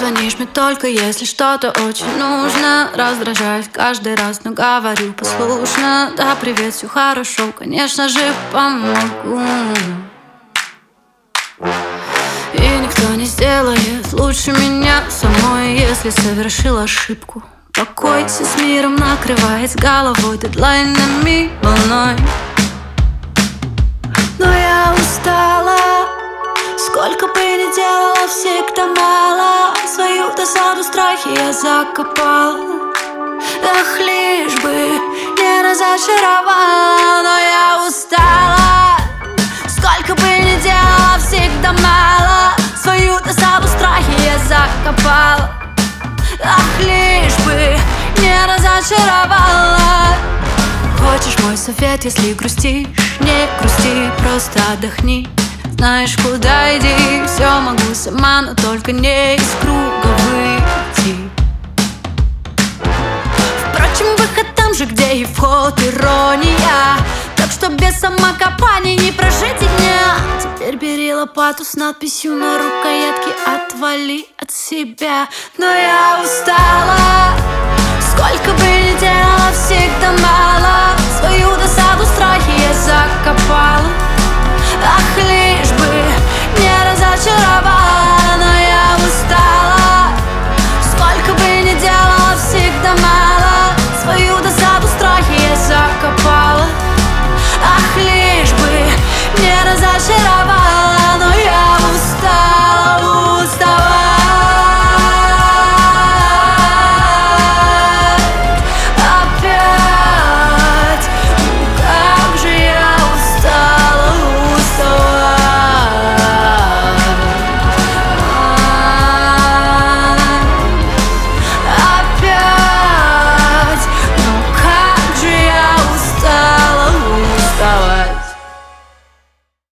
звонишь мне только если что-то очень нужно. Раздражаюсь каждый раз, но говорю послушно. Да, привет, все хорошо, конечно же помогу. И никто не сделает лучше меня самой, если совершил ошибку. Покойся с миром, накрывает с головой дедлайнами волной. Но я устала, сколько бы ни делала, всегда мало. Свою досаду, страхи я закопала. Эх, лишь бы не разочаровала. Но я устала, сколько бы ни делала, всегда мало. Свою досаду, страхи я закопала. Ах, лишь бы не разочаровала. Хочешь мой совет, если грустишь? Не грусти, просто отдохни. Знаешь, куда иди, все могу сама, но только не из круга выйти. Впрочем, выход там же, где и вход, ирония. Так что без самокопаний не прожить и дня. Теперь бери лопату с надписью на рукоятке: отвали от себя. Но я устала, сколько бы ни делала, всегда мало. Свою досаду, страхи я закопала.